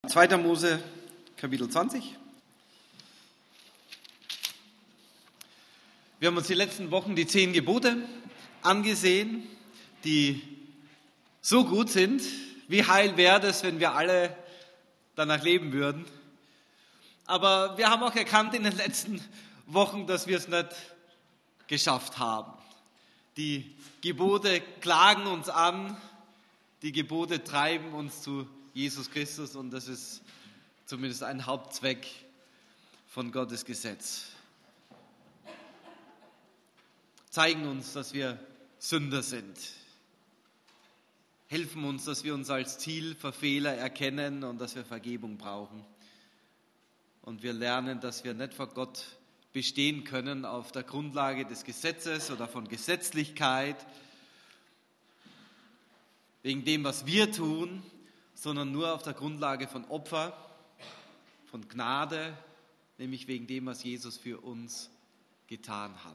2. Mose, Kapitel 20. Wir haben uns die letzten Wochen die 10 Gebote angesehen, die so gut sind. Wie heil wäre es, wenn wir alle danach leben würden. Aber wir haben auch erkannt in den letzten Wochen, dass wir es nicht geschafft haben. Die Gebote klagen uns an, die Gebote treiben uns zu Jesus Christus und das ist zumindest ein Hauptzweck von Gottes Gesetz. Zeigen uns, dass wir Sünder sind. Helfen uns, dass wir uns als Zielverfehler erkennen und dass wir Vergebung brauchen. Und wir lernen, dass wir nicht vor Gott bestehen können auf der Grundlage des Gesetzes oder von Gesetzlichkeit, wegen dem, was wir tun, sondern nur auf der Grundlage von Opfer, von Gnade, nämlich wegen dem, was Jesus für uns getan hat.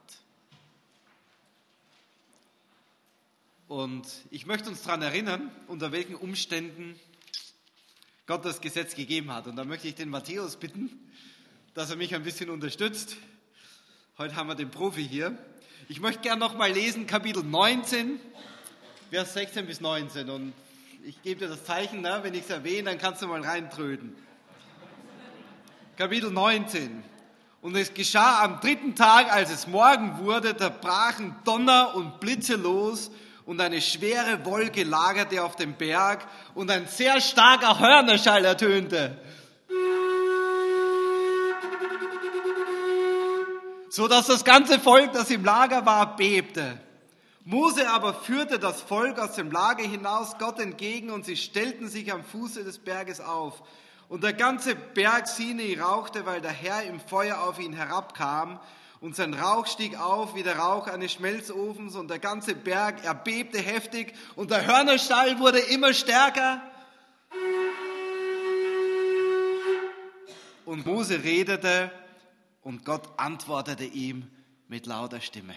Und ich möchte uns daran erinnern, unter welchen Umständen Gott das Gesetz gegeben hat. Und da möchte ich den Matthäus bitten, dass er mich ein bisschen unterstützt. Heute haben wir den Profi hier. Ich möchte gerne nochmal lesen, Kapitel 19, Vers 16 bis 19. Und ich gebe dir das Zeichen, wenn ich es erwähne, dann kannst du mal reintröten. Kapitel 19. Und es geschah am 3. Tag, als es Morgen wurde, da brachen Donner und Blitze los und eine schwere Wolke lagerte auf dem Berg und ein sehr starker Hörnerschall ertönte, so dass das ganze Volk, das im Lager war, bebte. Mose aber führte das Volk aus dem Lager hinaus Gott entgegen und sie stellten sich am Fuße des Berges auf. Und der ganze Berg Sinai rauchte, weil der Herr im Feuer auf ihn herabkam. Und sein Rauch stieg auf wie der Rauch eines Schmelzofens und der ganze Berg erbebte heftig und der Hörnerschall wurde immer stärker. Und Mose redete und Gott antwortete ihm mit lauter Stimme.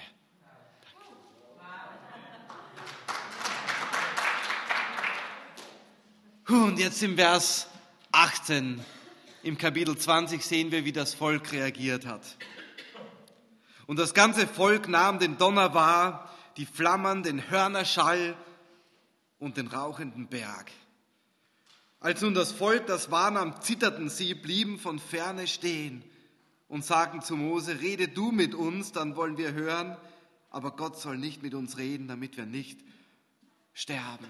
Und jetzt im Vers 18 im Kapitel 20 sehen wir, wie das Volk reagiert hat. Und das ganze Volk nahm den Donner wahr, die Flammen, den Hörnerschall und den rauchenden Berg. Als nun das Volk das wahrnahm, zitterten sie, blieben von ferne stehen und sagten zu Mose, rede du mit uns, dann wollen wir hören, aber Gott soll nicht mit uns reden, damit wir nicht sterben.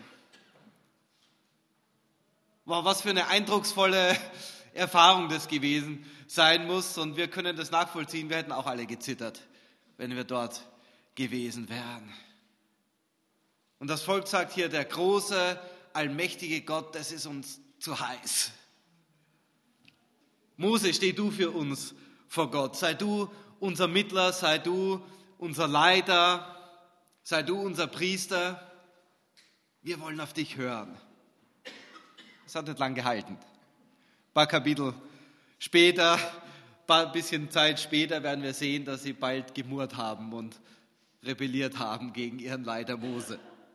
Wow, was für eine eindrucksvolle Erfahrung das gewesen sein muss. Und wir können das nachvollziehen. Wir hätten auch alle gezittert, wenn wir dort gewesen wären. Und das Volk sagt hier, der große, allmächtige Gott, das ist uns zu heiß. Mose, steh du für uns vor Gott. Sei du unser Mittler, sei du unser Leiter, sei du unser Priester. Wir wollen auf dich hören. Es hat nicht lang gehalten. Ein paar Kapitel später, ein bisschen Zeit später werden wir sehen, dass sie bald gemurrt haben und rebelliert haben gegen ihren Leiter Mose.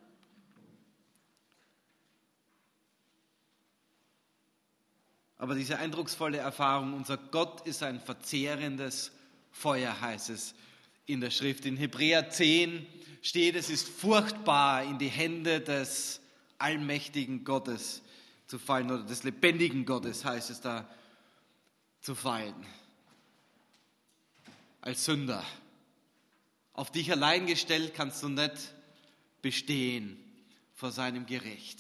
Aber diese eindrucksvolle Erfahrung, unser Gott ist ein verzehrendes Feuer, heißt es in der Schrift. In Hebräer 10 steht, es ist furchtbar, in die Hände des allmächtigen Gottes zu fallen, oder des lebendigen Gottes heißt es da, zu fallen. Als Sünder. Auf dich allein gestellt kannst du nicht bestehen vor seinem Gericht.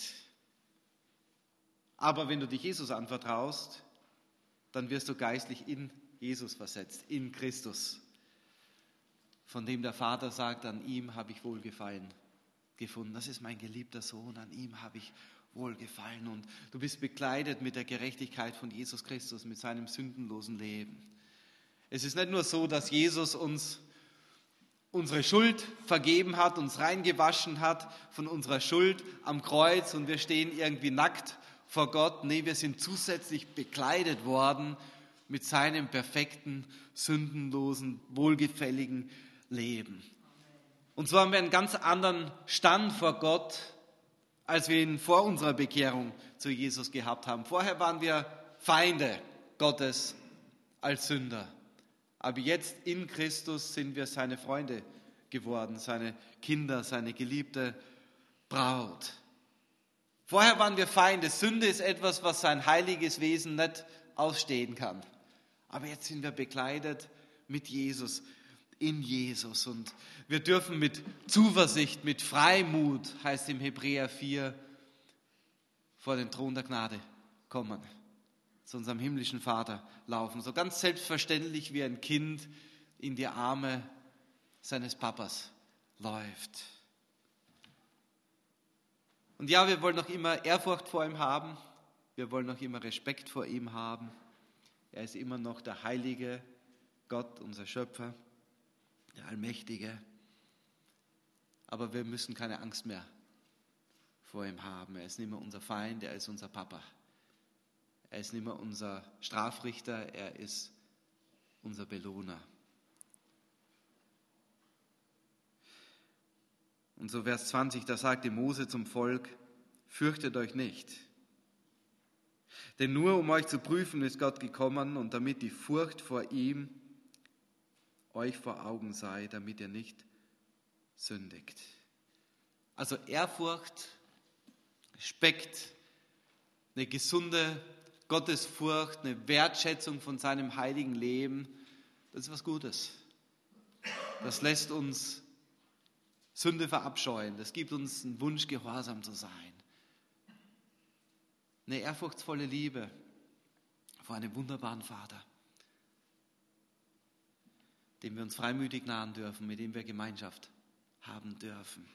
Aber wenn du dich Jesus anvertraust, dann wirst du geistlich in Jesus versetzt, in Christus, von dem der Vater sagt, an ihm habe ich Wohlgefallen gefunden. Das ist mein geliebter Sohn, an ihm habe ich Wohlgefallen. Und du bist bekleidet mit der Gerechtigkeit von Jesus Christus, mit seinem sündenlosen Leben. Es ist nicht nur so, dass Jesus uns unsere Schuld vergeben hat, uns reingewaschen hat von unserer Schuld am Kreuz und wir stehen irgendwie nackt vor Gott. Nee, wir sind zusätzlich bekleidet worden mit seinem perfekten, sündenlosen, wohlgefälligen Leben. Und so haben wir einen ganz anderen Stand vor Gott als wir ihn vor unserer Bekehrung zu Jesus gehabt haben. Vorher waren wir Feinde Gottes als Sünder. Aber jetzt in Christus sind wir seine Freunde geworden, seine Kinder, seine geliebte Braut. Vorher waren wir Feinde. Sünde ist etwas, was sein heiliges Wesen nicht ausstehen kann. Aber jetzt sind wir bekleidet mit Jesus, in Jesus. Und wir dürfen mit Zuversicht, mit Freimut, heißt im Hebräer 4, vor den Thron der Gnade kommen, zu unserem himmlischen Vater laufen. So ganz selbstverständlich wie ein Kind in die Arme seines Papas läuft. Und ja, wir wollen noch immer Ehrfurcht vor ihm haben. Wir wollen noch immer Respekt vor ihm haben. Er ist immer noch der heilige Gott, unser Schöpfer, der Allmächtige. Aber wir müssen keine Angst mehr vor ihm haben. Er ist nicht mehr unser Feind, er ist unser Papa. Er ist nicht mehr unser Strafrichter, er ist unser Belohner. Und so Vers 20, da sagte Mose zum Volk, fürchtet euch nicht. Denn nur um euch zu prüfen ist Gott gekommen und damit die Furcht vor ihm euch vor Augen sei, damit ihr nicht sündigt. Also Ehrfurcht, Respekt, eine gesunde Gottesfurcht, eine Wertschätzung von seinem heiligen Leben, das ist was Gutes. Das lässt uns Sünde verabscheuen. Das gibt uns einen Wunsch, gehorsam zu sein. Eine ehrfurchtsvolle Liebe vor einem wunderbaren Vater, dem wir uns freimütig nahen dürfen, mit dem wir Gemeinschaft haben dürfen.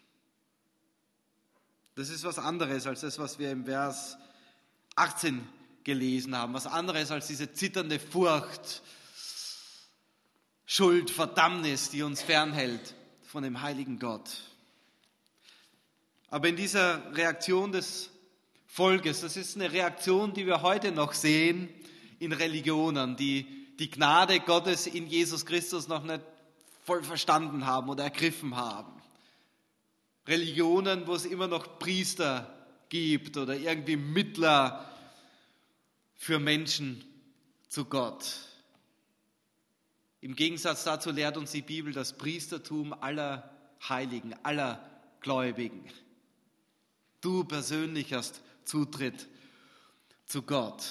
Das ist was anderes als das, was wir im Vers 18 gelesen haben. Was anderes als diese zitternde Furcht, Schuld, Verdammnis, die uns fernhält von dem heiligen Gott. Aber in dieser Reaktion des Volkes, das ist eine Reaktion, die wir heute noch sehen in Religionen, die die Gnade Gottes in Jesus Christus noch nicht voll verstanden haben oder ergriffen haben. Religionen, wo es immer noch Priester gibt oder irgendwie Mittler für Menschen zu Gott. Im Gegensatz dazu lehrt uns die Bibel das Priestertum aller Heiligen, aller Gläubigen. Du persönlich hast Zutritt zu Gott.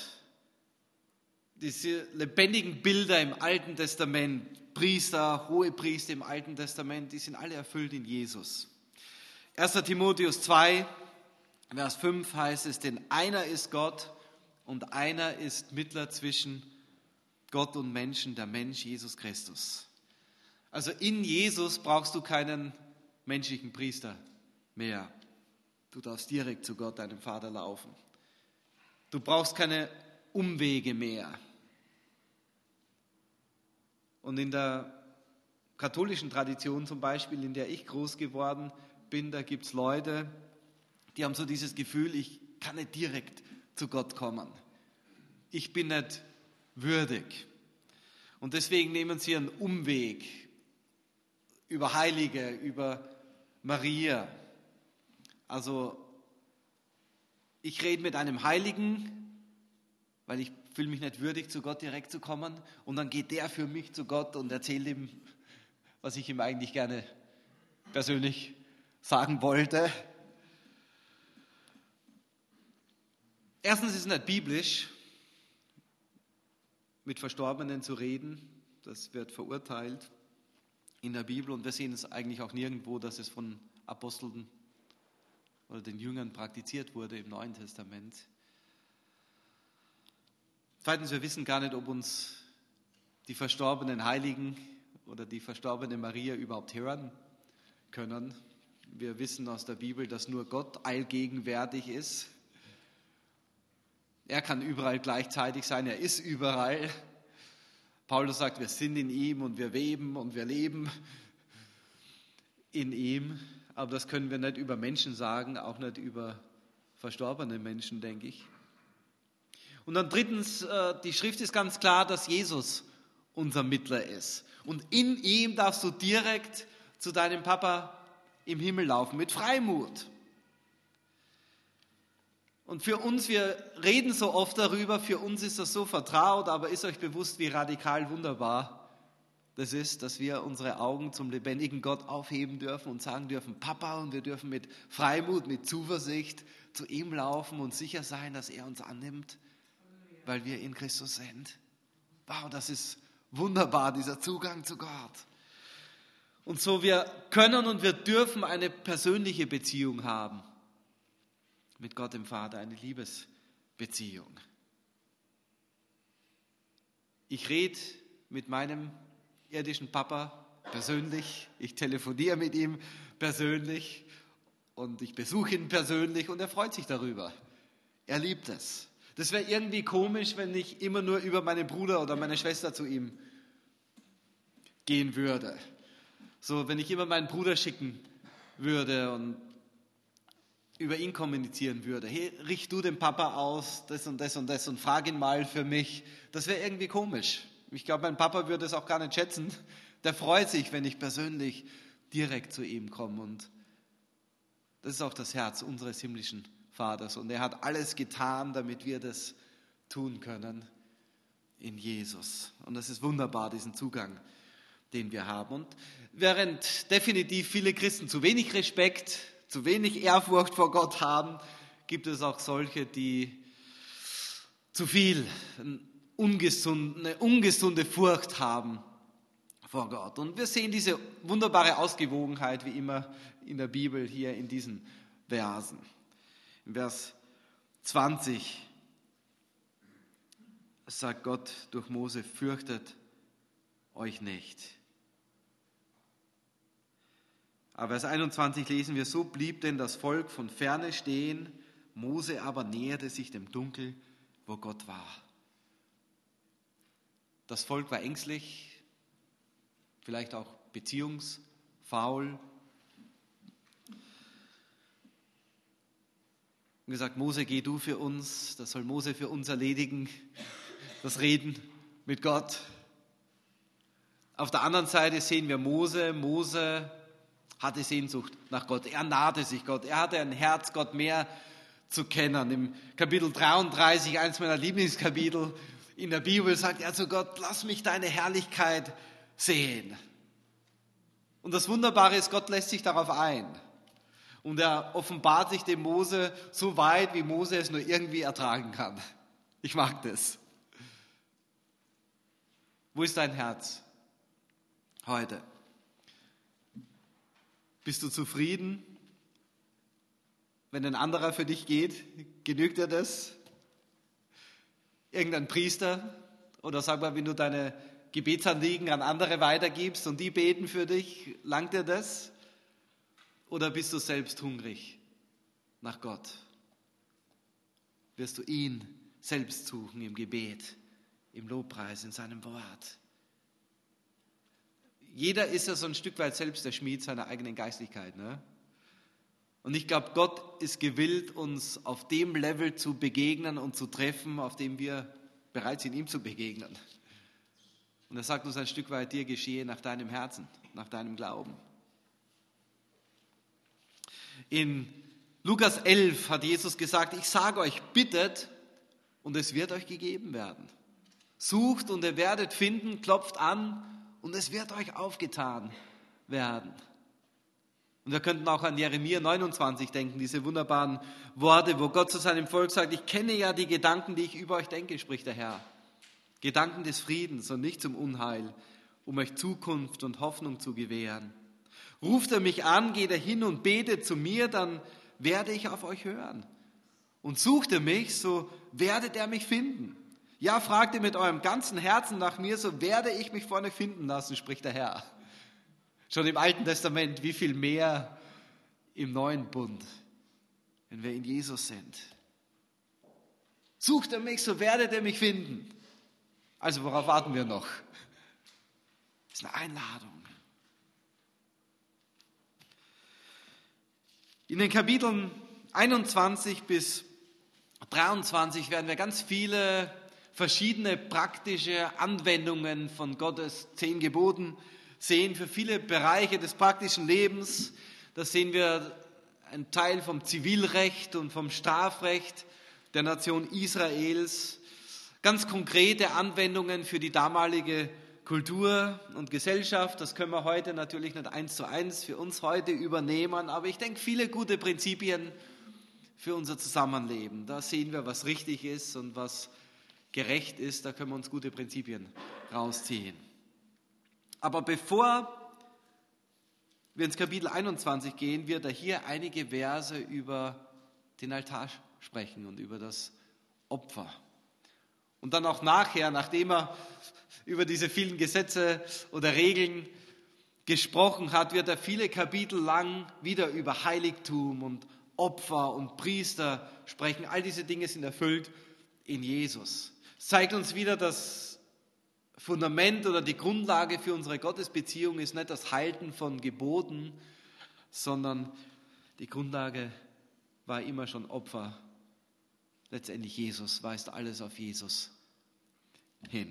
Diese lebendigen Bilder im Alten Testament, Priester, Hohepriester im Alten Testament, die sind alle erfüllt in Jesus. 1. Timotheus 2, Vers 5 heißt es, denn einer ist Gott und einer ist Mittler zwischen Gott und Menschen, der Mensch Jesus Christus. Also in Jesus brauchst du keinen menschlichen Priester mehr. Du darfst direkt zu Gott, deinem Vater, laufen. Du brauchst keine Umwege mehr. Und in der katholischen Tradition zum Beispiel, in der ich groß geworden bin, da gibt es Leute, die haben so dieses Gefühl, ich kann nicht direkt zu Gott kommen. Ich bin nicht würdig. Und deswegen nehmen sie einen Umweg über Heilige, über Maria. Also ich rede mit einem Heiligen, weil ich fühle mich nicht würdig, zu Gott direkt zu kommen. Und dann geht der für mich zu Gott und erzählt ihm, was ich ihm eigentlich gerne persönlich sagen wollte. Erstens ist es nicht biblisch, mit Verstorbenen zu reden. Das wird verurteilt in der Bibel und wir sehen es eigentlich auch nirgendwo, dass es von Aposteln oder den Jüngern praktiziert wurde im Neuen Testament. Zweitens, wir wissen gar nicht, ob uns die verstorbenen Heiligen oder die verstorbene Maria überhaupt hören können. Wir wissen aus der Bibel, dass nur Gott allgegenwärtig ist. Er kann überall gleichzeitig sein, er ist überall. Paulus sagt, wir sind in ihm und wir weben und wir leben in ihm. Aber das können wir nicht über Menschen sagen, auch nicht über verstorbene Menschen, denke ich. Und dann drittens, die Schrift ist ganz klar, dass Jesus unser Mittler ist. Und in ihm darfst du direkt zu deinem Papa im Himmel laufen, mit Freimut. Und für uns, wir reden so oft darüber, für uns ist das so vertraut, aber ist euch bewusst, wie radikal wunderbar das ist, dass wir unsere Augen zum lebendigen Gott aufheben dürfen und sagen dürfen, Papa, und wir dürfen mit Freimut, mit Zuversicht zu ihm laufen und sicher sein, dass er uns annimmt, weil wir in Christus sind. Wow, das ist wunderbar, dieser Zugang zu Gott. Und so, wir können und wir dürfen eine persönliche Beziehung haben mit Gott dem Vater, eine Liebesbeziehung. Ich rede mit meinem irdischen Papa persönlich, ich telefoniere mit ihm persönlich und ich besuche ihn persönlich und er freut sich darüber. Er liebt es. Das wäre irgendwie komisch, wenn ich immer nur über meinen Bruder oder meine Schwester zu ihm gehen würde. So, wenn ich immer meinen Bruder schicken würde und über ihn kommunizieren würde. Hey, richt du dem Papa aus, das und das und das und frag ihn mal für mich. Das wäre irgendwie komisch. Ich glaube, mein Papa würde es auch gar nicht schätzen. Der freut sich, wenn ich persönlich direkt zu ihm komme. Und das ist auch das Herz unseres himmlischen Vaters. Und er hat alles getan, damit wir das tun können in Jesus. Und das ist wunderbar, diesen Zugang, den wir haben. Und während definitiv viele Christen zu wenig Respekt, zu wenig Ehrfurcht vor Gott haben, gibt es auch solche, die zu viel eine ungesunde Furcht haben vor Gott. Und wir sehen diese wunderbare Ausgewogenheit wie immer in der Bibel hier in diesen Versen. In Vers 20 sagt Gott durch Mose, fürchtet euch nicht. Aber Vers 21 lesen wir, so blieb denn das Volk von ferne stehen, Mose aber näherte sich dem Dunkel, wo Gott war. Das Volk war ängstlich, vielleicht auch beziehungsfaul. Und gesagt, Mose, geh du für uns, das soll Mose für uns erledigen, das Reden mit Gott. Auf der anderen Seite sehen wir Mose hatte Sehnsucht nach Gott. Er nahte sich Gott. Er hatte ein Herz, Gott mehr zu kennen. Im Kapitel 33, eins meiner Lieblingskapitel in der Bibel, sagt er zu Gott, lass mich deine Herrlichkeit sehen. Und das Wunderbare ist, Gott lässt sich darauf ein. Und er offenbart sich dem Mose so weit, wie Mose es nur irgendwie ertragen kann. Ich mag das. Wo ist dein Herz heute? Bist du zufrieden, wenn ein anderer für dich geht? Genügt dir das? Irgendein Priester? Oder sag mal, wenn du deine Gebetsanliegen an andere weitergibst und die beten für dich, langt dir das? Oder bist du selbst hungrig nach Gott? Wirst du ihn selbst suchen im Gebet, im Lobpreis, in seinem Wort? Jeder ist ja so ein Stück weit selbst der Schmied seiner eigenen Geistlichkeit. Ne? Und ich glaube, Gott ist gewillt, uns auf dem Level zu begegnen und zu treffen, auf dem wir bereit sind, ihm zu begegnen. Und er sagt uns ein Stück weit, dir geschehe nach deinem Herzen, nach deinem Glauben. In Lukas 11 hat Jesus gesagt, ich sage euch, bittet und es wird euch gegeben werden. Sucht und ihr werdet finden, klopft an und es wird euch aufgetan werden. Und wir könnten auch an Jeremia 29 denken, diese wunderbaren Worte, wo Gott zu seinem Volk sagt, ich kenne ja die Gedanken, die ich über euch denke, spricht der Herr. Gedanken des Friedens und nicht zum Unheil, um euch Zukunft und Hoffnung zu gewähren. Ruft er mich an, geht er hin und betet zu mir, dann werde ich auf euch hören. Und sucht er mich, so werdet er mich finden. Ja, fragt ihr mit eurem ganzen Herzen nach mir, so werde ich mich vorne finden lassen, spricht der Herr. Schon im Alten Testament, wie viel mehr im Neuen Bund, wenn wir in Jesus sind. Sucht er mich, so werdet ihr mich finden. Also worauf warten wir noch? Das ist eine Einladung. In den Kapiteln 21 bis 23 werden wir ganz viele verschiedene praktische Anwendungen von Gottes 10 Geboten sehen für viele Bereiche des praktischen Lebens. Da sehen wir einen Teil vom Zivilrecht und vom Strafrecht, der Nation Israels, ganz konkrete Anwendungen für die damalige Kultur und Gesellschaft. Das können wir heute natürlich nicht 1:1 für uns heute übernehmen, aber ich denke, viele gute Prinzipien für unser Zusammenleben. Da sehen wir, was richtig ist und was gerecht ist. Da können wir uns gute Prinzipien rausziehen. Aber bevor wir ins Kapitel 21 gehen, wird er hier einige Verse über den Altar sprechen und über das Opfer. Und dann auch nachher, nachdem er über diese vielen Gesetze oder Regeln gesprochen hat, wird er viele Kapitel lang wieder über Heiligtum und Opfer und Priester sprechen. All diese Dinge sind erfüllt in Jesus. Es zeigt uns wieder, das Fundament oder die Grundlage für unsere Gottesbeziehung ist nicht das Halten von Geboten, sondern die Grundlage war immer schon Opfer. Letztendlich Jesus, weist alles auf Jesus hin.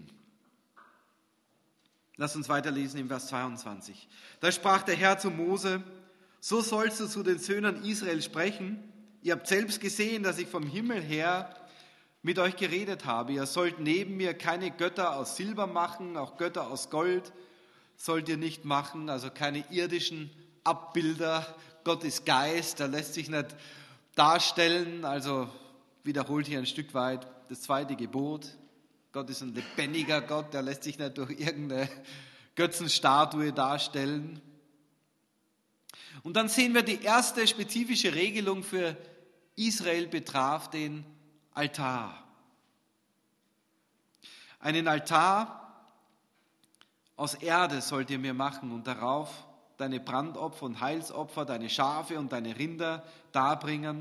Lass uns weiterlesen im Vers 22. Da sprach der Herr zu Mose: So sollst du zu den Söhnen Israel sprechen. Ihr habt selbst gesehen, dass ich vom Himmel her mit euch geredet habe. Ihr sollt neben mir keine Götter aus Silber machen, auch Götter aus Gold sollt ihr nicht machen, also keine irdischen Abbilder. Gott ist Geist, er lässt sich nicht darstellen, also wiederholt hier ein Stück weit das zweite Gebot. Gott ist ein lebendiger Gott, der lässt sich nicht durch irgendeine Götzenstatue darstellen. Und dann sehen wir, die erste spezifische Regelung für Israel betraf den Altar. Einen Altar aus Erde sollt ihr mir machen und darauf deine Brandopfer und Heilsopfer, deine Schafe und deine Rinder darbringen.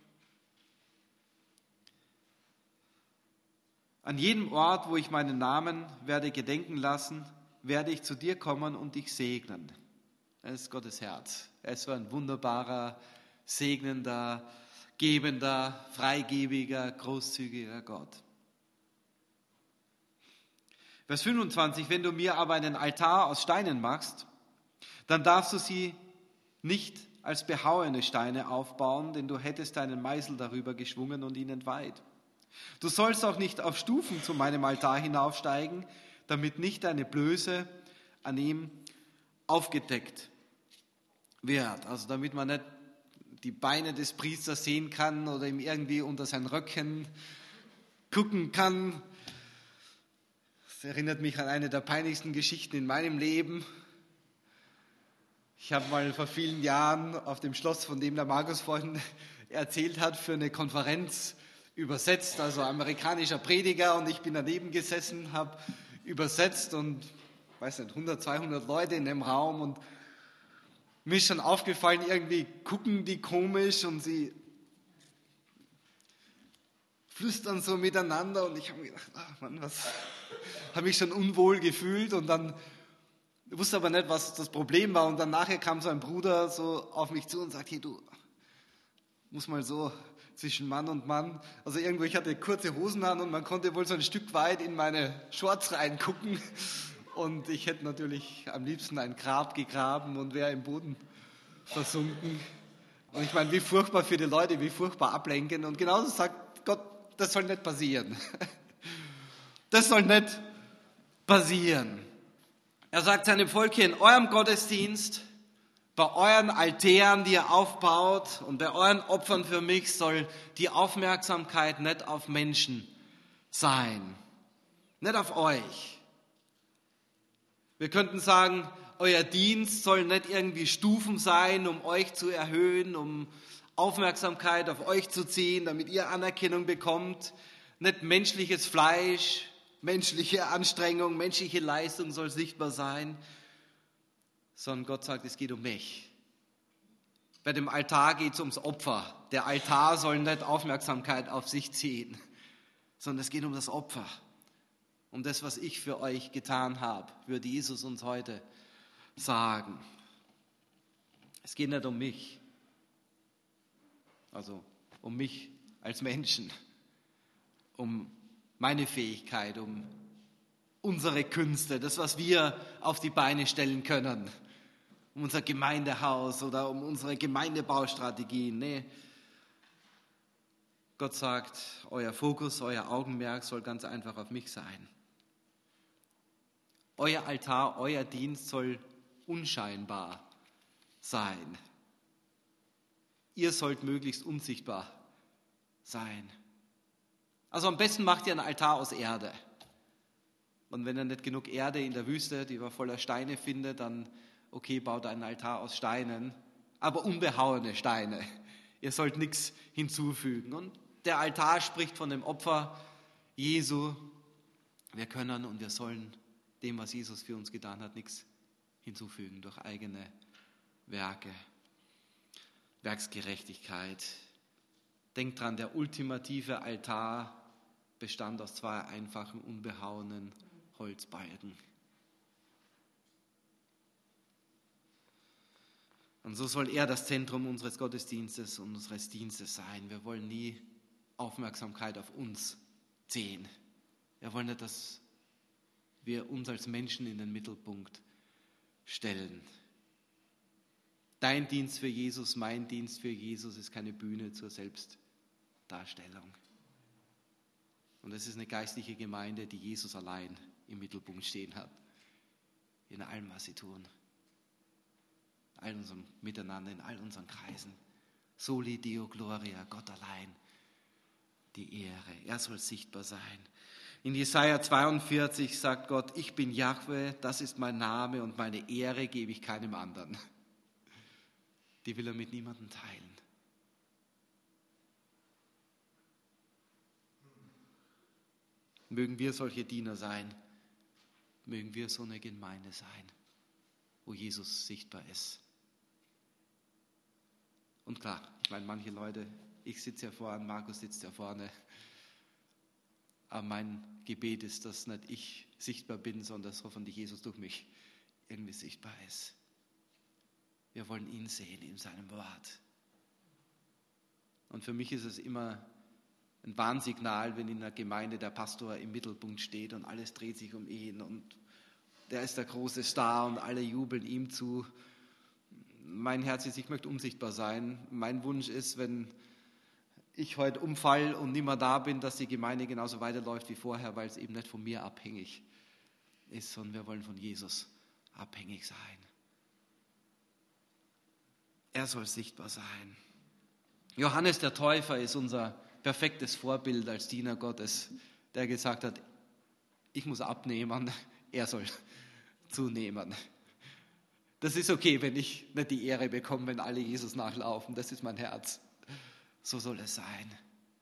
An jedem Ort, wo ich meinen Namen werde gedenken lassen, werde ich zu dir kommen und dich segnen. Das ist Gottes Herz. Er ist so ein wunderbarer, segnender, gebender, freigebiger, großzügiger Gott. Vers 25, wenn du mir aber einen Altar aus Steinen machst, dann darfst du sie nicht als behauene Steine aufbauen, denn du hättest deinen Meißel darüber geschwungen und ihn entweiht. Du sollst auch nicht auf Stufen zu meinem Altar hinaufsteigen, damit nicht deine Blöße an ihm aufgedeckt wird. Also damit man nicht die Beine des Priesters sehen kann oder ihm irgendwie unter sein Röckchen gucken kann. Das erinnert mich an eine der peinlichsten Geschichten in meinem Leben. Ich habe mal vor vielen Jahren auf dem Schloss, von dem der Markus vorhin erzählt hat, für eine Konferenz übersetzt, also amerikanischer Prediger, und ich bin daneben gesessen, habe übersetzt und, weiß nicht, 100, 200 Leute in dem Raum, und mir ist schon aufgefallen, irgendwie gucken die komisch und sie flüstern so miteinander, und ich habe mir gedacht, ach Mann, habe mich schon unwohl gefühlt, und dann wusste aber nicht, was das Problem war, und dann nachher kam so ein Bruder so auf mich zu und sagt, hey, du musst mal so zwischen Mann und Mann, also irgendwo, ich hatte kurze Hosen an und man konnte wohl so ein Stück weit in meine Shorts reingucken, und ich hätte natürlich am liebsten ein Grab gegraben und wäre im Boden versunken. Und ich meine, wie furchtbar für die Leute, wie furchtbar ablenken, und genauso sagt Gott, das soll nicht passieren. Das soll nicht passieren. Er sagt seinem Volk hier, in eurem Gottesdienst, bei euren Altären, die ihr aufbaut, und bei euren Opfern für mich soll die Aufmerksamkeit nicht auf Menschen sein, nicht auf euch. Wir könnten sagen, euer Dienst soll nicht irgendwie Stufen sein, um euch zu erhöhen, um Aufmerksamkeit auf euch zu ziehen, damit ihr Anerkennung bekommt. Nicht menschliches Fleisch, menschliche Anstrengung, menschliche Leistung soll sichtbar sein, sondern Gott sagt, es geht um mich. Bei dem Altar geht es ums Opfer. Der Altar soll nicht Aufmerksamkeit auf sich ziehen, sondern es geht um das Opfer. Um das, was ich für euch getan habe, würde Jesus uns heute sagen. Es geht nicht um mich, also um mich als Menschen, um meine Fähigkeit, um unsere Künste, das, was wir auf die Beine stellen können, um unser Gemeindehaus oder um unsere Gemeindebaustrategien. Nee, Gott sagt, euer Fokus, euer Augenmerk soll ganz einfach auf mich sein. Euer Altar, euer Dienst soll unscheinbar sein. Ihr sollt möglichst unsichtbar sein. Also am besten macht ihr einen Altar aus Erde. Und wenn ihr nicht genug Erde in der Wüste, die ihr voller Steine findet, dann okay, baut einen Altar aus Steinen, aber unbehauene Steine. Ihr sollt nichts hinzufügen. Und der Altar spricht von dem Opfer Jesu. Wir können und wir sollen dem, was Jesus für uns getan hat, nichts hinzufügen durch eigene Werke. Werksgerechtigkeit. Denkt dran, der ultimative Altar bestand aus 2 einfachen, unbehauenen Holzbalken. Und so soll er das Zentrum unseres Gottesdienstes und unseres Dienstes sein. Wir wollen nie Aufmerksamkeit auf uns ziehen. Wir wollen nicht, dass wir uns als Menschen in den Mittelpunkt stellen. Dein Dienst für Jesus, mein Dienst für Jesus ist keine Bühne zur Selbstdarstellung. Und es ist eine geistliche Gemeinde, die Jesus allein im Mittelpunkt stehen hat. In allem, was sie tun. In all unserem Miteinander, in all unseren Kreisen. Soli Deo Gloria, Gott allein die Ehre. Er soll sichtbar sein. In Jesaja 42 sagt Gott, ich bin Jahwe, das ist mein Name und meine Ehre gebe ich keinem anderen. Die will er mit niemandem teilen. Mögen wir solche Diener sein, mögen wir so eine Gemeinde sein, wo Jesus sichtbar ist. Und klar, ich meine, manche Leute, ich sitze ja vorne, Markus sitzt ja vorne, aber mein Gebet ist, dass nicht ich sichtbar bin, sondern dass hoffentlich Jesus durch mich irgendwie sichtbar ist. Wir wollen ihn sehen in seinem Wort. Und für mich ist es immer ein Warnsignal, wenn in der Gemeinde der Pastor im Mittelpunkt steht und alles dreht sich um ihn und der ist der große Star und alle jubeln ihm zu. Mein Herz ist, ich möchte unsichtbar sein. Mein Wunsch ist, wenn ich heute umfall und nicht mehr da bin, dass die Gemeinde genauso weiterläuft wie vorher, weil es eben nicht von mir abhängig ist, sondern wir wollen von Jesus abhängig sein. Er soll sichtbar sein. Johannes der Täufer ist unser perfektes Vorbild als Diener Gottes, der gesagt hat, ich muss abnehmen, er soll zunehmen. Das ist okay, wenn ich nicht die Ehre bekomme, wenn alle Jesus nachlaufen. Das ist mein Herz. So soll es sein.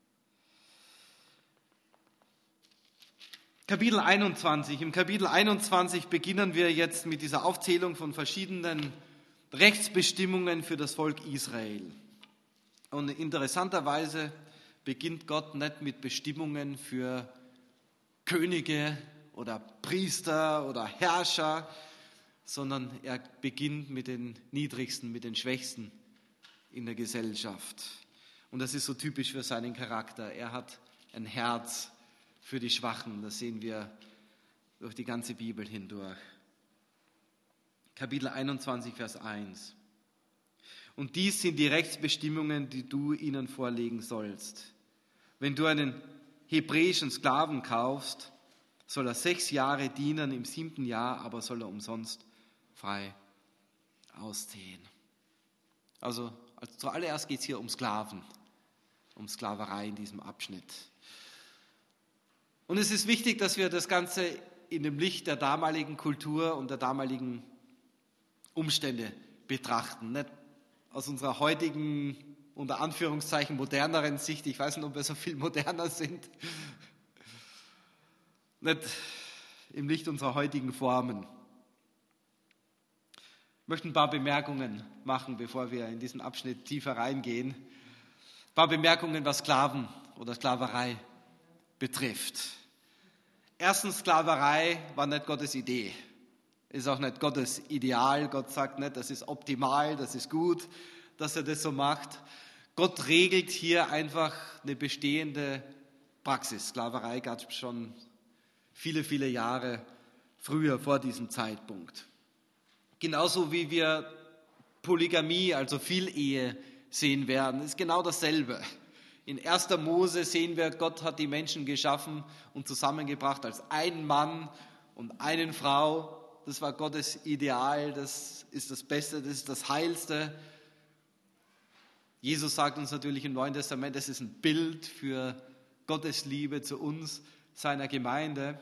Kapitel 21. Im Kapitel 21 beginnen wir jetzt mit dieser Aufzählung von verschiedenen Rechtsbestimmungen für das Volk Israel. Und interessanterweise beginnt Gott nicht mit Bestimmungen für Könige oder Priester oder Herrscher, sondern er beginnt mit den Niedrigsten, mit den Schwächsten in der Gesellschaft. Und das ist so typisch für seinen Charakter. Er hat ein Herz für die Schwachen. Das sehen wir durch die ganze Bibel hindurch. Kapitel 21, Vers 1. Und dies sind die Rechtsbestimmungen, die du ihnen vorlegen sollst. Wenn du einen hebräischen Sklaven kaufst, soll er 6 Jahre dienen, im 7. Jahr aber soll er umsonst frei ausziehen. Also zuallererst geht es hier um Sklaven, um Sklaverei in diesem Abschnitt. Und es ist wichtig, dass wir das Ganze in dem Licht der damaligen Kultur und der damaligen Umstände betrachten. Nicht aus unserer heutigen, unter Anführungszeichen, moderneren Sicht. Ich weiß nicht, ob wir so viel moderner sind. Nicht im Licht unserer heutigen Formen. Ich möchte ein paar Bemerkungen machen, bevor wir in diesen Abschnitt tiefer reingehen. Ein paar Bemerkungen, was Sklaven oder Sklaverei betrifft. Erstens, Sklaverei war nicht Gottes Idee. Ist auch nicht Gottes Ideal. Gott sagt nicht, das ist optimal, das ist gut, dass er das so macht. Gott regelt hier einfach eine bestehende Praxis. Sklaverei gab es schon viele, viele Jahre früher, vor diesem Zeitpunkt. Genauso wie wir Polygamie, also Vielehe, sehen werden, ist genau dasselbe. In 1. Mose sehen wir, Gott hat die Menschen geschaffen und zusammengebracht als einen Mann und eine Frau. Das war Gottes Ideal, das ist das Beste, das ist das Heilste. Jesus sagt uns natürlich im Neuen Testament, das ist ein Bild für Gottes Liebe zu uns, seiner Gemeinde.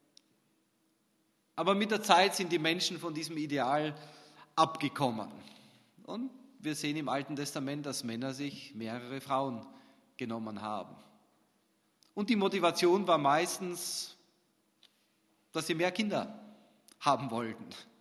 Aber mit der Zeit sind die Menschen von diesem Ideal abgekommen. Und wir sehen im Alten Testament, dass Männer sich mehrere Frauen genommen haben. Und die Motivation war meistens, dass sie mehr Kinder haben wollten.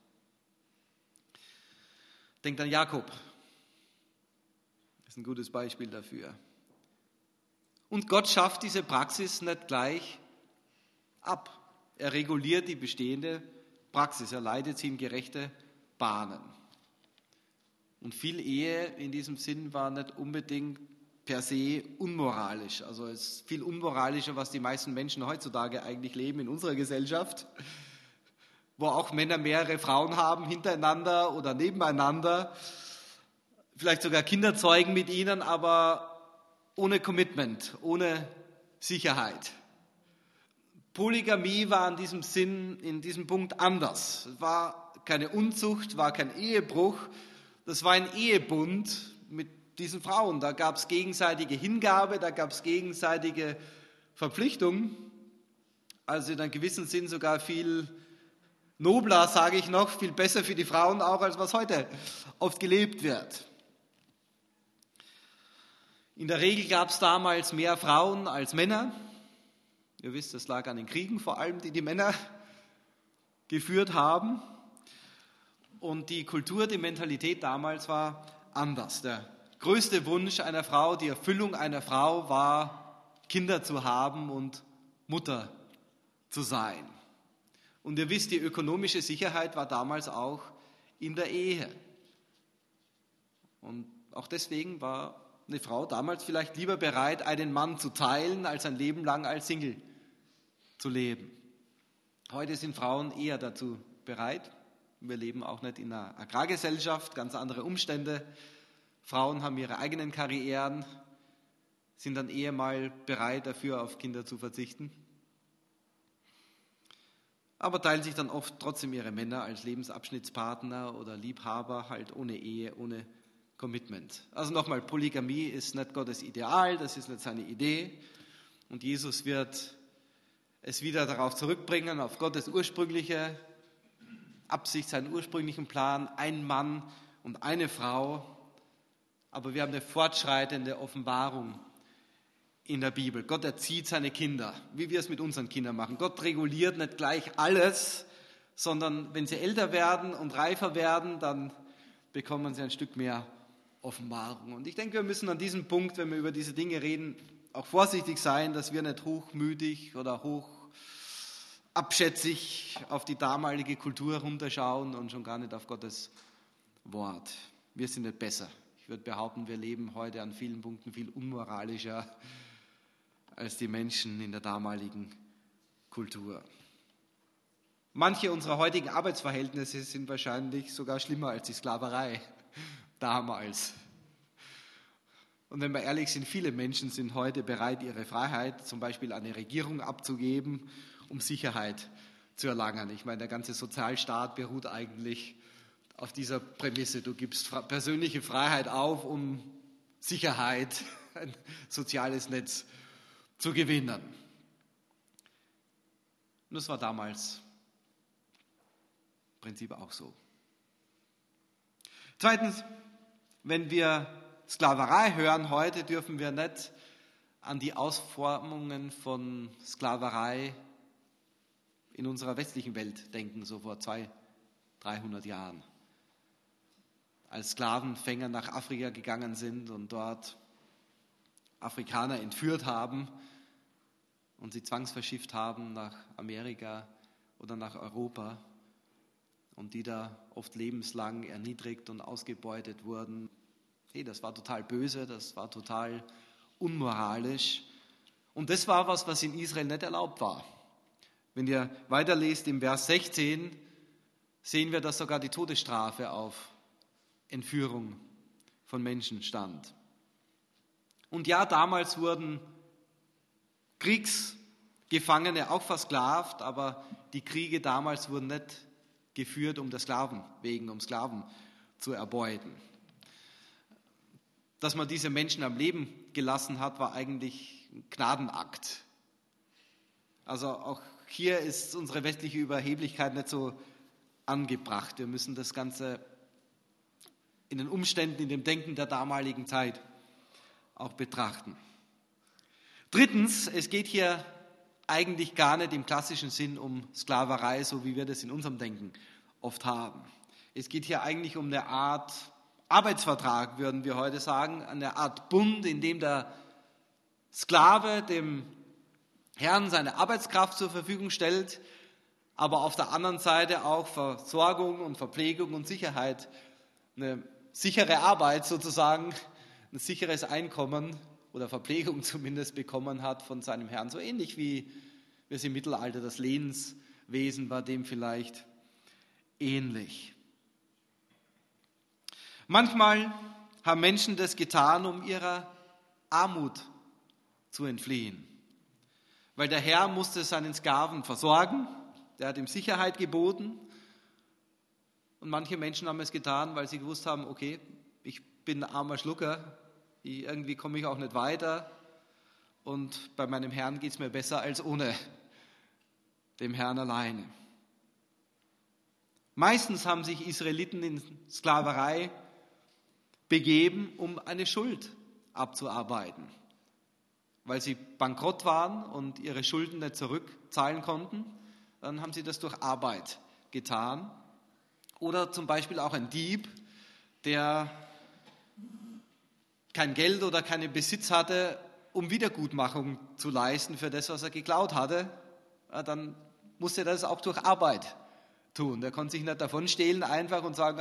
Denkt an Jakob. Das ist ein gutes Beispiel dafür. Und Gott schafft diese Praxis nicht gleich ab. Er reguliert die bestehende Praxis. Er leitet sie in gerechte Bahnen. Und viel Ehe in diesem Sinn war nicht unbedingt per se unmoralisch. Also es ist viel unmoralischer, was die meisten Menschen heutzutage eigentlich leben in unserer Gesellschaft, wo auch Männer mehrere Frauen haben, hintereinander oder nebeneinander, vielleicht sogar Kinder zeugen mit ihnen, aber ohne Commitment, ohne Sicherheit. Polygamie war in diesem Sinn, in diesem Punkt anders. Es war keine Unzucht, war kein Ehebruch, das war ein Ehebund mit diesen Frauen. Da gab es gegenseitige Hingabe, da gab es gegenseitige Verpflichtung, also in einem gewissen Sinn sogar viel nobler, sage ich noch, viel besser für die Frauen auch, als was heute oft gelebt wird. In der Regel gab es damals mehr Frauen als Männer. Ihr wisst, das lag an den Kriegen vor allem, die Männer geführt haben. Und die Kultur, die Mentalität damals war anders. Der größte Wunsch einer Frau, die Erfüllung einer Frau war, Kinder zu haben und Mutter zu sein. Und ihr wisst, die ökonomische Sicherheit war damals auch in der Ehe. Und auch deswegen war eine Frau damals vielleicht lieber bereit, einen Mann zu teilen, als ein Leben lang als Single zu leben. Heute sind Frauen eher dazu bereit. Wir leben auch nicht in einer Agrargesellschaft, ganz andere Umstände. Frauen haben ihre eigenen Karrieren, sind dann eher mal bereit, dafür auf Kinder zu verzichten. Aber teilen sich dann oft trotzdem ihre Männer als Lebensabschnittspartner oder Liebhaber, halt ohne Ehe, ohne Commitment. Also nochmal, Polygamie ist nicht Gottes Ideal, das ist nicht seine Idee. Und Jesus wird es wieder darauf zurückbringen, auf Gottes ursprüngliche Absicht, seinen ursprünglichen Plan, ein Mann und eine Frau. Aber wir haben eine fortschreitende Offenbarung in der Bibel. Gott erzieht seine Kinder, wie wir es mit unseren Kindern machen. Gott reguliert nicht gleich alles, sondern wenn sie älter werden und reifer werden, dann bekommen sie ein Stück mehr Offenbarung. Und ich denke, wir müssen an diesem Punkt, wenn wir über diese Dinge reden, auch vorsichtig sein, dass wir nicht hochmütig oder abschätzig auf die damalige Kultur runterschauen und schon gar nicht auf Gottes Wort. Wir sind nicht besser. Ich würde behaupten, wir leben heute an vielen Punkten viel unmoralischer als die Menschen in der damaligen Kultur. Manche unserer heutigen Arbeitsverhältnisse sind wahrscheinlich sogar schlimmer als die Sklaverei damals. Und wenn wir ehrlich sind, viele Menschen sind heute bereit, ihre Freiheit zum Beispiel an die Regierung abzugeben, um Sicherheit zu erlangen. Ich meine, der ganze Sozialstaat beruht eigentlich auf dieser Prämisse. Du gibst persönliche Freiheit auf, um Sicherheit, ein soziales Netz zu gewinnen. Und das war damals im Prinzip auch so. Zweitens, wenn wir Sklaverei hören heute, dürfen wir nicht an die Ausformungen von Sklaverei in unserer westlichen Welt denken, so vor 200-300 Jahren. Als Sklavenfänger nach Afrika gegangen sind und dort Afrikaner entführt haben und sie zwangsverschifft haben nach Amerika oder nach Europa und die da oft lebenslang erniedrigt und ausgebeutet wurden. Hey, das war total böse, das war total unmoralisch. Und das war was in Israel nicht erlaubt war. Wenn ihr weiterlest im Vers 16, sehen wir, dass sogar die Todesstrafe auf Entführung von Menschen stand. Und ja, damals wurden Kriegsgefangene auch versklavt, aber die Kriege damals wurden nicht geführt um der Sklaven wegen, um Sklaven zu erbeuten. Dass man diese Menschen am Leben gelassen hat, war eigentlich ein Gnadenakt. Also auch hier ist unsere westliche Überheblichkeit nicht so angebracht. Wir müssen das Ganze in den Umständen, in dem Denken der damaligen Zeit auch betrachten. Drittens, es geht hier eigentlich gar nicht im klassischen Sinn um Sklaverei, so wie wir das in unserem Denken oft haben. Es geht hier eigentlich um eine Art Arbeitsvertrag, würden wir heute sagen, eine Art Bund, in dem der Sklave dem Herrn seine Arbeitskraft zur Verfügung stellt, aber auf der anderen Seite auch Versorgung und Verpflegung und Sicherheit, eine sichere Arbeit sozusagen, ein sicheres Einkommen oder Verpflegung zumindest bekommen hat von seinem Herrn. So ähnlich wie wir es im Mittelalter, das Lehnswesen war dem vielleicht ähnlich. Manchmal haben Menschen das getan, um ihrer Armut zu entfliehen. Weil der Herr musste seinen Sklaven versorgen, der hat ihm Sicherheit geboten. Und manche Menschen haben es getan, weil sie gewusst haben, okay, ich bin ein armer Schlucker, irgendwie komme ich auch nicht weiter und bei meinem Herrn geht es mir besser als ohne dem Herrn alleine. Meistens haben sich Israeliten in Sklaverei begeben, um eine Schuld abzuarbeiten. Weil sie bankrott waren und ihre Schulden nicht zurückzahlen konnten, dann haben sie das durch Arbeit getan. Oder zum Beispiel auch ein Dieb, der kein Geld oder keinen Besitz hatte, um Wiedergutmachung zu leisten für das, was er geklaut hatte, dann musste er das auch durch Arbeit tun. Der konnte sich nicht davon stehlen einfach und sagen,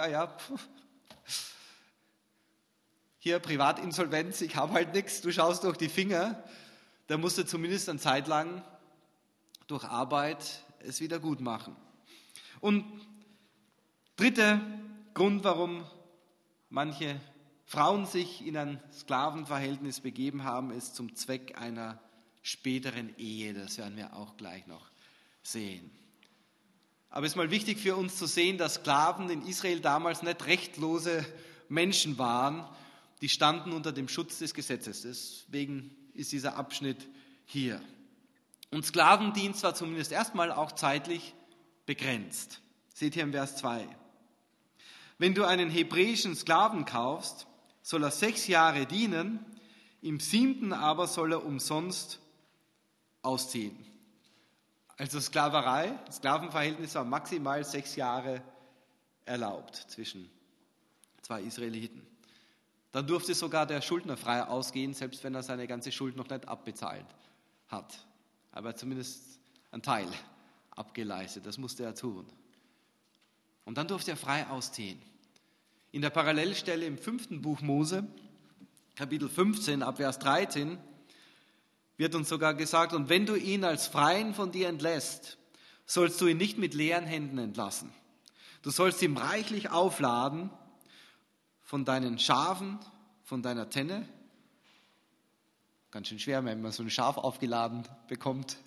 hier Privatinsolvenz, ich habe halt nichts, du schaust durch die Finger. Der musste zumindest eine Zeit lang durch Arbeit es wieder gut machen. Und dritter Grund, warum manche Frauen sich in ein Sklavenverhältnis begeben haben, ist zum Zweck einer späteren Ehe. Das werden wir auch gleich noch sehen. Aber es ist mal wichtig für uns zu sehen, dass Sklaven in Israel damals nicht rechtlose Menschen waren, die standen unter dem Schutz des Gesetzes. Deswegen ist dieser Abschnitt hier. Und Sklavendienst war zumindest erstmal auch zeitlich begrenzt. Seht ihr im Vers 2. Wenn du einen hebräischen Sklaven kaufst, soll er 6 Jahre dienen, im 7. aber soll er umsonst ausziehen. Also Sklavenverhältnis war maximal 6 Jahre erlaubt zwischen 2 Israeliten. Dann durfte sogar der Schuldner frei ausgehen, selbst wenn er seine ganze Schuld noch nicht abbezahlt hat. Aber zumindest einen Teil abgeleistet, das musste er tun. Und dann durfte er frei ausziehen. In der Parallelstelle im 5. Buch Mose, Kapitel 15, ab Vers 13, wird uns sogar gesagt, und wenn du ihn als Freien von dir entlässt, sollst du ihn nicht mit leeren Händen entlassen. Du sollst ihm reichlich aufladen von deinen Schafen, von deiner Tenne. Ganz schön schwer, wenn man so ein Schaf aufgeladen bekommt.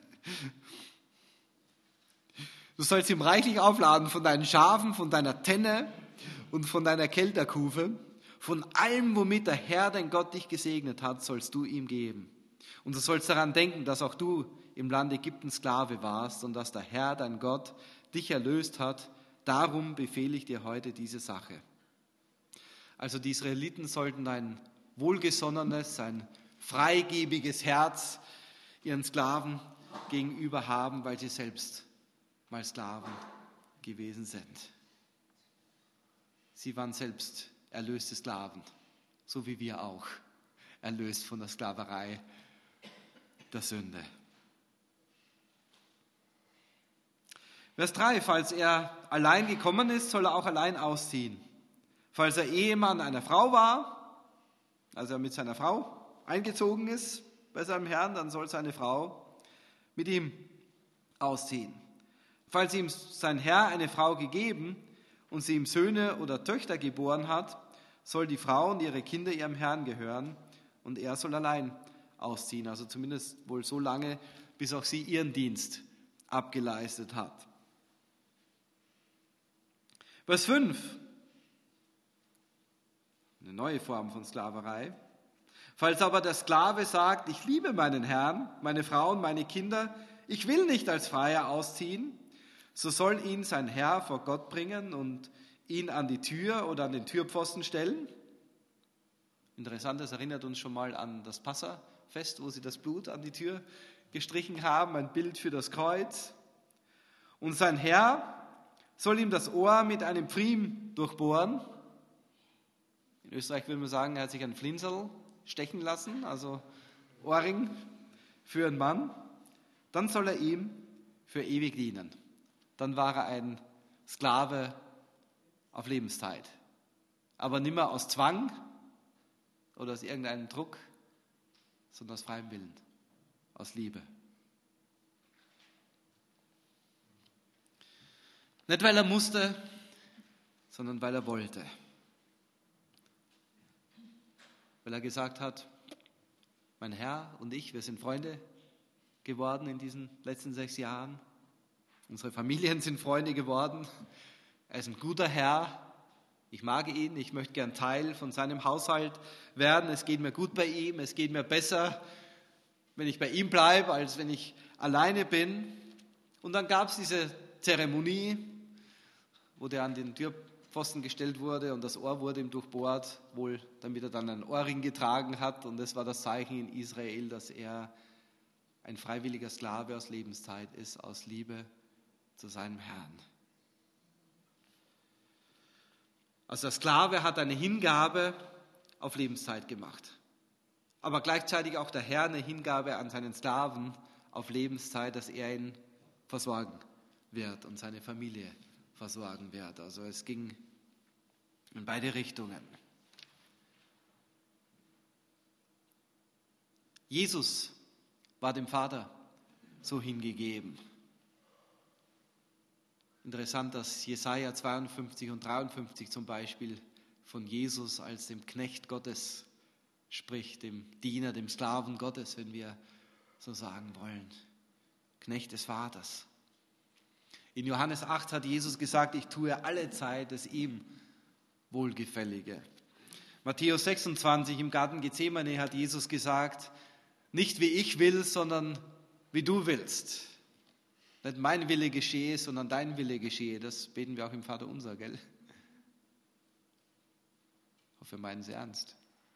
Du sollst ihm reichlich aufladen von deinen Schafen, von deiner Tenne und von deiner Kelterkufe. Von allem, womit der Herr, dein Gott, dich gesegnet hat, sollst du ihm geben. Und du sollst daran denken, dass auch du im Land Ägypten Sklave warst und dass der Herr, dein Gott, dich erlöst hat. Darum befehle ich dir heute diese Sache. Also die Israeliten sollten ein wohlgesonnenes, ein freigebiges Herz ihren Sklaven gegenüber haben, weil sie selbst mal Sklaven gewesen sind. Sie waren selbst erlöste Sklaven, so wie wir auch, erlöst von der Sklaverei der Sünde. Vers 3, falls er allein gekommen ist, soll er auch allein ausziehen. Falls er Ehemann einer Frau war, also er mit seiner Frau eingezogen ist bei seinem Herrn, dann soll seine Frau mit ihm ausziehen. Falls ihm sein Herr eine Frau gegeben und sie ihm Söhne oder Töchter geboren hat, soll die Frau und ihre Kinder ihrem Herrn gehören und er soll allein ausziehen. Also zumindest wohl so lange, bis auch sie ihren Dienst abgeleistet hat. Vers 5. Eine neue Form von Sklaverei. Falls aber der Sklave sagt, ich liebe meinen Herrn, meine Frau und meine Kinder, ich will nicht als Freier ausziehen, so soll ihn sein Herr vor Gott bringen und ihn an die Tür oder an den Türpfosten stellen. Interessant, das erinnert uns schon mal an das Passafest, wo sie das Blut an die Tür gestrichen haben, ein Bild für das Kreuz. Und sein Herr soll ihm das Ohr mit einem Pfriem durchbohren. In Österreich würde man sagen, er hat sich ein Flinserl stechen lassen, also Ohrring für einen Mann. Dann soll er ihm für ewig dienen. Dann war er ein Sklave auf Lebenszeit. Aber nicht mehr aus Zwang oder aus irgendeinem Druck, sondern aus freiem Willen, aus Liebe. Nicht, weil er musste, sondern weil er wollte. Weil er gesagt hat, mein Herr und ich, wir sind Freunde geworden in diesen letzten 6 Jahren. Unsere Familien sind Freunde geworden. Er ist ein guter Herr. Ich mag ihn. Ich möchte gern Teil von seinem Haushalt werden. Es geht mir gut bei ihm. Es geht mir besser, wenn ich bei ihm bleibe, als wenn ich alleine bin. Und dann gab es diese Zeremonie, wo der an den Türpfosten gestellt wurde und das Ohr wurde ihm durchbohrt, wohl damit er dann einen Ohrring getragen hat. Und das war das Zeichen in Israel, dass er ein freiwilliger Sklave aus Lebenszeit ist, aus Liebe zu seinem Herrn. Also der Sklave hat eine Hingabe auf Lebenszeit gemacht. Aber gleichzeitig auch der Herr eine Hingabe an seinen Sklaven auf Lebenszeit, dass er ihn versorgen wird und seine Familie versorgen wird. Also es ging in beide Richtungen. Jesus war dem Vater so hingegeben. Interessant, dass Jesaja 52 und 53 zum Beispiel von Jesus als dem Knecht Gottes spricht, dem Diener, dem Sklaven Gottes, wenn wir so sagen wollen. Knecht des Vaters. In Johannes 8 hat Jesus gesagt, ich tue alle Zeit das ihm Wohlgefällige. Matthäus 26 im Garten Gethsemane hat Jesus gesagt, nicht wie ich will, sondern wie du willst. Nicht mein Wille geschehe, sondern dein Wille geschehe. Das beten wir auch im Vater unser, gell? Ich hoffe, wir meinen es ernst.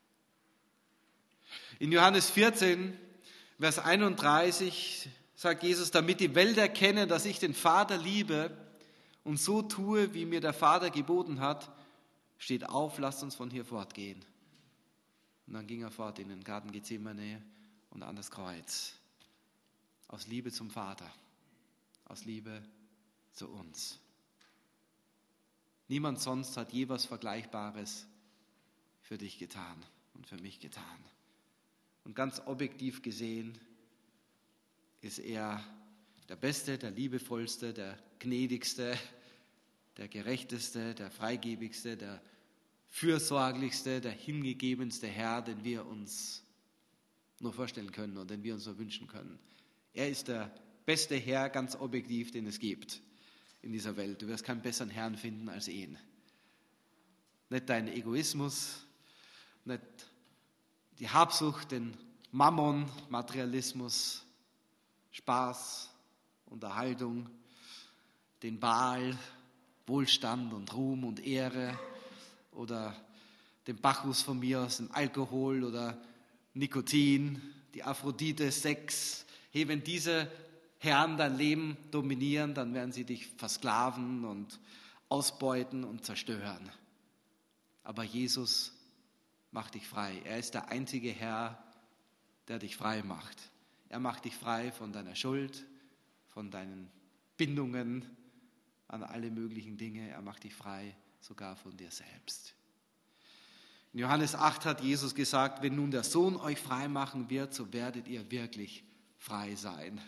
In Johannes 14, Vers 31 sagt Jesus, damit die Welt erkenne, dass ich den Vater liebe und so tue, wie mir der Vater geboten hat, steht auf, lasst uns von hier fortgehen. Und dann ging er fort in den Garten Gethsemane und an das Kreuz. Aus Liebe zum Vater. Aus Liebe zu uns. Niemand sonst hat je was Vergleichbares für dich getan und für mich getan. Und ganz objektiv gesehen ist er der Beste, der Liebevollste, der Gnädigste, der Gerechteste, der Freigebigste, der Fürsorglichste, der hingegebenste Herr, den wir uns nur vorstellen können und den wir uns nur wünschen können. Er ist der beste Herr, ganz objektiv, den es gibt in dieser Welt. Du wirst keinen besseren Herrn finden als ihn. Nicht dein Egoismus, nicht die Habsucht, den Mammon, Materialismus, Spaß, Unterhaltung, den Baal, Wohlstand und Ruhm und Ehre oder den Bacchus von mir aus, den Alkohol oder Nikotin, die Aphrodite, Sex. Hey, wenn diese Herren dein Leben dominieren, dann werden sie dich versklaven und ausbeuten und zerstören. Aber Jesus macht dich frei. Er ist der einzige Herr, der dich frei macht. Er macht dich frei von deiner Schuld, von deinen Bindungen an alle möglichen Dinge. Er macht dich frei sogar von dir selbst. In Johannes 8 hat Jesus gesagt, wenn nun der Sohn euch frei machen wird, so werdet ihr wirklich frei sein.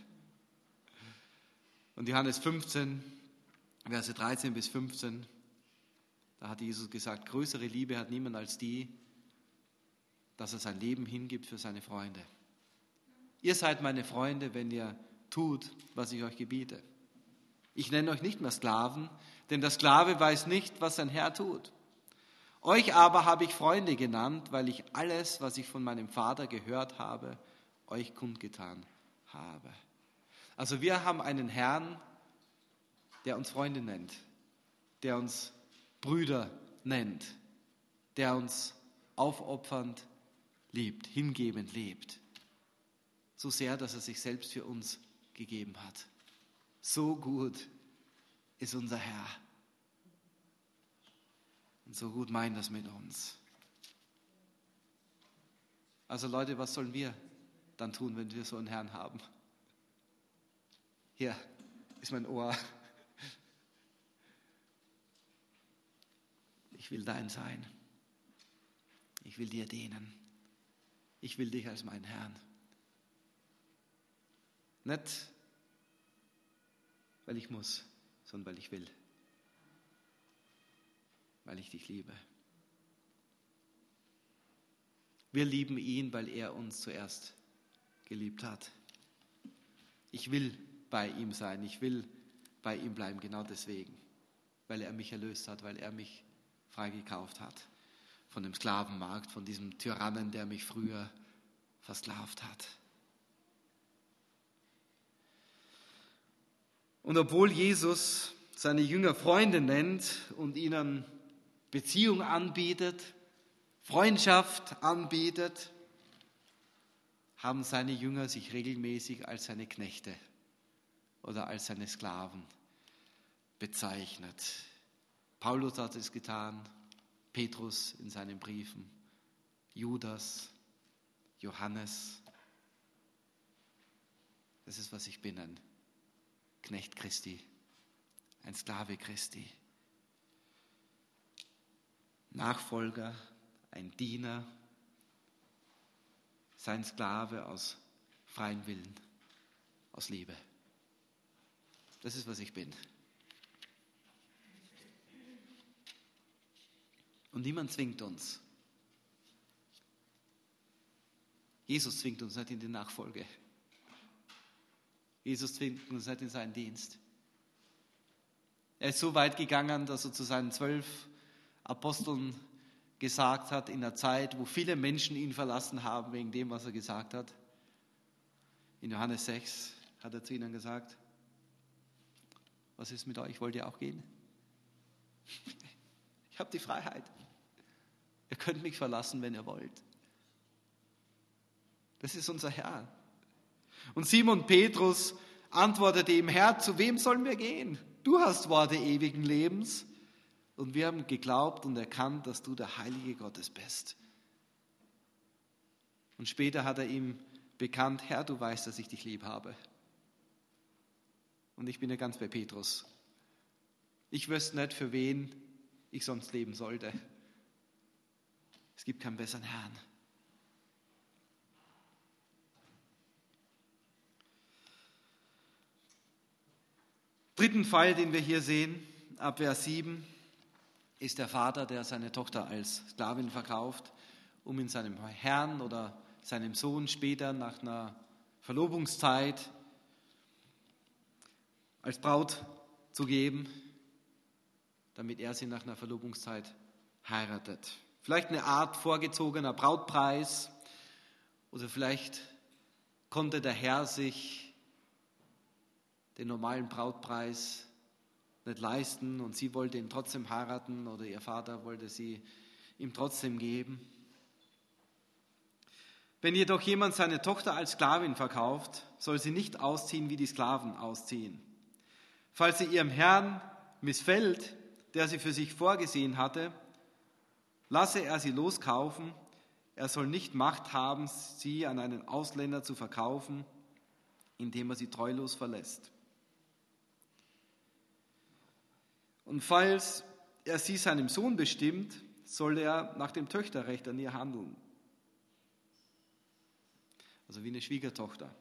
Und Johannes 15, Verse 13 bis 15, da hat Jesus gesagt, größere Liebe hat niemand als die, dass er sein Leben hingibt für seine Freunde. Ihr seid meine Freunde, wenn ihr tut, was ich euch gebiete. Ich nenne euch nicht mehr Sklaven, denn der Sklave weiß nicht, was sein Herr tut. Euch aber habe ich Freunde genannt, weil ich alles, was ich von meinem Vater gehört habe, euch kundgetan habe. Also wir haben einen Herrn, der uns Freunde nennt, der uns Brüder nennt, der uns aufopfernd liebt, hingebend lebt. So sehr, dass er sich selbst für uns gegeben hat. So gut ist unser Herr. Und so gut meint das mit uns. Also Leute, was sollen wir dann tun, wenn wir so einen Herrn haben? Hier ist mein Ohr. Ich will dein sein. Ich will dir dienen. Ich will dich als meinen Herrn. Nicht, weil ich muss, sondern weil ich will. Weil ich dich liebe. Wir lieben ihn, weil er uns zuerst geliebt hat. Ich will bei ihm sein, ich will bei ihm bleiben, genau deswegen. Weil er mich erlöst hat, weil er mich freigekauft hat von dem Sklavenmarkt, von diesem Tyrannen, der mich früher versklavt hat. Und obwohl Jesus seine Jünger Freunde nennt und ihnen Beziehung anbietet, Freundschaft anbietet, haben seine Jünger sich regelmäßig als seine Knechte oder als seine Sklaven bezeichnet. Paulus hat es getan, Petrus in seinen Briefen, Judas, Johannes. Das ist, was ich bin, ein Knecht Christi, ein Sklave Christi, Nachfolger, ein Diener, sein Sklave aus freiem Willen, aus Liebe. Das ist, was ich bin. Und niemand zwingt uns. Jesus zwingt uns nicht in die Nachfolge. Jesus zwingt uns nicht in seinen Dienst. Er ist so weit gegangen, dass er zu seinen 12 Aposteln gesagt hat, in einer Zeit, wo viele Menschen ihn verlassen haben, wegen dem, was er gesagt hat. In Johannes 6 hat er zu ihnen gesagt, was ist mit euch, wollt ihr auch gehen? Ich habe die Freiheit. Ihr könnt mich verlassen, wenn ihr wollt. Das ist unser Herr. Und Simon Petrus antwortete ihm, Herr, zu wem sollen wir gehen? Du hast Worte ewigen Lebens. Und wir haben geglaubt und erkannt, dass du der Heilige Gottes bist. Und später hat er ihm bekannt, Herr, du weißt, dass ich dich lieb habe. Und ich bin ja ganz bei Petrus. Ich wüsste nicht, für wen ich sonst leben sollte. Es gibt keinen besseren Herrn. Dritten Fall, den wir hier sehen, ab Vers 7, ist der Vater, der seine Tochter als Sklavin verkauft, um ihn seinem Herrn oder seinem Sohn später nach einer Verlobungszeit als Braut zu geben, damit er sie nach einer Verlobungszeit heiratet. Vielleicht eine Art vorgezogener Brautpreis oder vielleicht konnte der Herr sich den normalen Brautpreis nicht leisten und sie wollte ihn trotzdem heiraten oder ihr Vater wollte sie ihm trotzdem geben. Wenn jedoch jemand seine Tochter als Sklavin verkauft, soll sie nicht ausziehen, wie die Sklaven ausziehen. Falls sie ihrem Herrn missfällt, der sie für sich vorgesehen hatte, lasse er sie loskaufen. Er soll nicht Macht haben, sie an einen Ausländer zu verkaufen, indem er sie treulos verlässt. Und falls er sie seinem Sohn bestimmt, soll er nach dem Töchterrecht an ihr handeln. Also wie eine Schwiegertochter.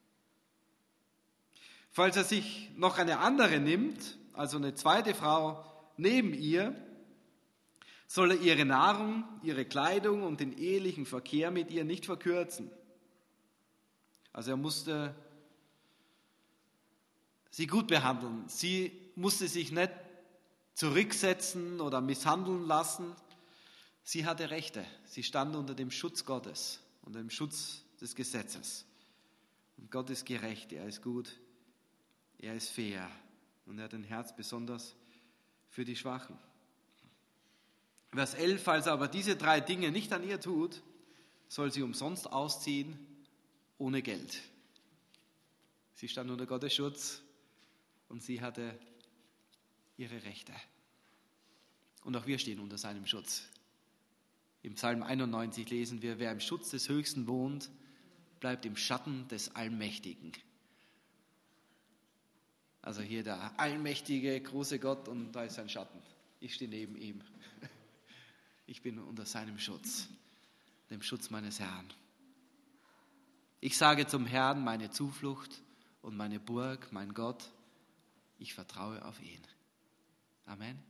Falls er sich noch eine andere nimmt, also eine zweite Frau neben ihr, soll er ihre Nahrung, ihre Kleidung und den ehelichen Verkehr mit ihr nicht verkürzen. Also er musste sie gut behandeln. Sie musste sich nicht zurücksetzen oder misshandeln lassen. Sie hatte Rechte. Sie stand unter dem Schutz Gottes, unter dem Schutz des Gesetzes. Und Gott ist gerecht, er ist gut, er ist fair und er hat ein Herz besonders für die Schwachen. Vers 11, falls er aber diese 3 Dinge nicht an ihr tut, soll sie umsonst ausziehen, ohne Geld. Sie stand unter Gottes Schutz und sie hatte ihre Rechte. Und auch wir stehen unter seinem Schutz. Im Psalm 91 lesen wir, wer im Schutz des Höchsten wohnt, bleibt im Schatten des Allmächtigen. Also hier der allmächtige, große Gott und da ist sein Schatten. Ich stehe neben ihm. Ich bin unter seinem Schutz, dem Schutz meines Herrn. Ich sage zum Herrn, meine Zuflucht und meine Burg, mein Gott, ich vertraue auf ihn. Amen.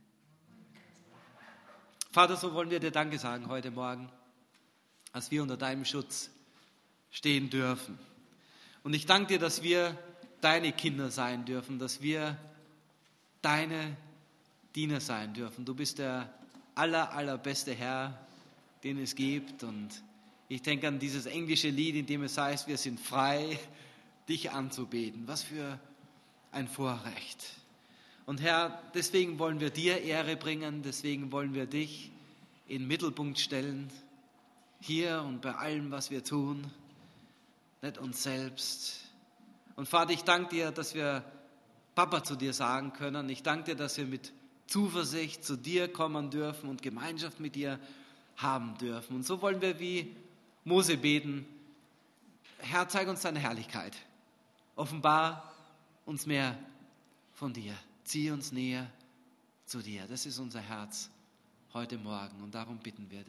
Vater, so wollen wir dir Danke sagen heute Morgen, dass wir unter deinem Schutz stehen dürfen. Und ich danke dir, dass wir deine Kinder sein dürfen, dass wir deine Diener sein dürfen. Du bist der allerbeste Herr, den es gibt. Und ich denke an dieses englische Lied, in dem es heißt, wir sind frei, dich anzubeten. Was für ein Vorrecht. Und Herr, deswegen wollen wir dir Ehre bringen, deswegen wollen wir dich in den Mittelpunkt stellen, hier und bei allem, was wir tun, nicht uns selbst. Und Vater, ich danke dir, dass wir Papa zu dir sagen können. Ich danke dir, dass wir mit Zuversicht zu dir kommen dürfen und Gemeinschaft mit dir haben dürfen. Und so wollen wir wie Mose beten, Herr, zeig uns deine Herrlichkeit. Offenbar uns mehr von dir. Zieh uns näher zu dir. Das ist unser Herz heute Morgen und darum bitten wir dich.